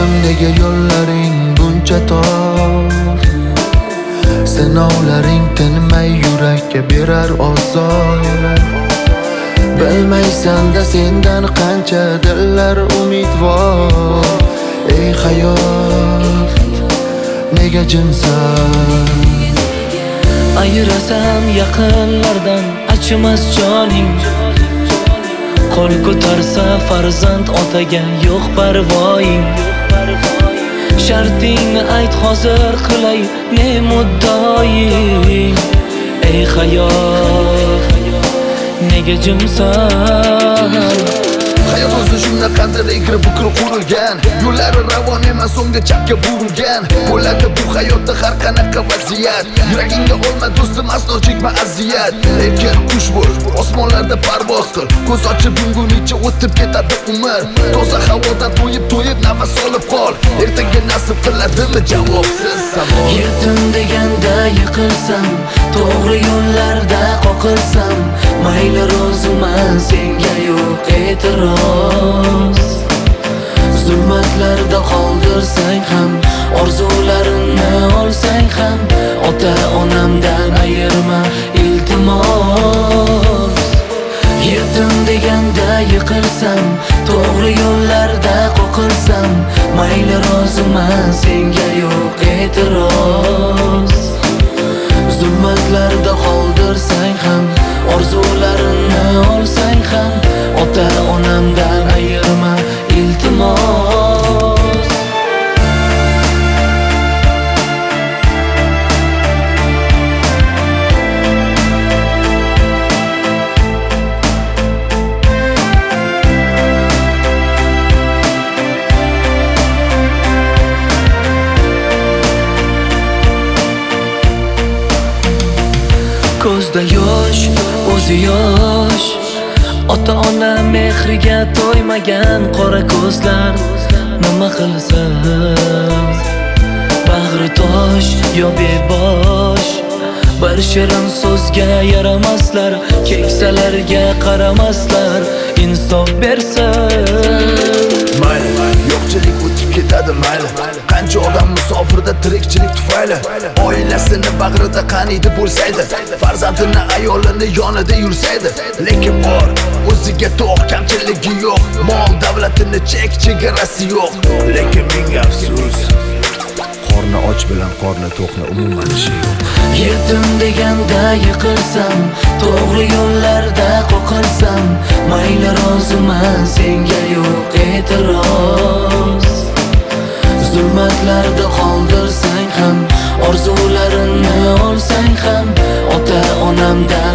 so'rasam nega yo'llaring buncha tor? Sinovlaring tinmay yurakka berar ozor. Bilmaysan-da sendan qancha dillar umidvor. Ey hayot, nega jimsan? Ayirasam yaqinlardan achimas joning. Qo'l ko'tarsa farzand otaga yo'q parvoying. Shartingni ayt hozir qilay ne muddoying. Ey hayot, nega jimsan? Hayot o'zi shunaqadir egri bukri qurilgan. Yo'llari ravon emas, so'ngga chapga burilgan. Bo'ladi bu hayotda har qanaqa vaziyat. Yuragingga olma do'stim, aslo chekma aziyat. Erkin qush bo'l, osmonlarda parvoz qil. Ko'z ochib yumgunicha o'tib ketadi umr. Toza havoda to'yib nafas olib qol. Ertaga nasib qiladimi javobsiz savol. Yetim deganda yiqilsam, to'g'ri yo'llarda qoqilsam, mayli roziman, senga yo'q e'tiroz. Zulmatlarda qoldirsang ham, orzularimni olsang ham, ota onamdan ayirma iltimos. Yetim deganda yiqilsam, to'g'ri yo'llarda qoqilsam, mayli roziman, senga yo'q e'tiroz. Zulmatlarda qoldirsang ham, orzularimni olsang ham, ota onamdan ayirma iltimos. Ko'zda yosh, o'zi yosh, ota-ona mehriga to'ymagan qora ko'zlar nima qilsin? Bag'ri tosh yo bebosh, bir shirin so'zga yaramaslar, keksalarga qaramaslar, insof bersin. Mayli, yo'qchilik o'tib ketadi mayli. Qancha odam musofirda tirikchilik tufayli oilasini bag'rida qaniydi bo'lsaydi, farzandini ayolini yonida yursaydi. Lekin bor, o'ziga to'q, kamchiligi yo'q, mol davlatini chegarasi yo'q. Lekin menga afsus, qorni och bilan qorni to'qni umuman ishi yo'q. Yetim deganda yiqilsam, to'g'ri yo'llarda qoqilsam, mayli roziman, senga yo'q e'tiroz. Zulmatlarda qoldirsang ham, orzularimni olsang ham, ota onamdan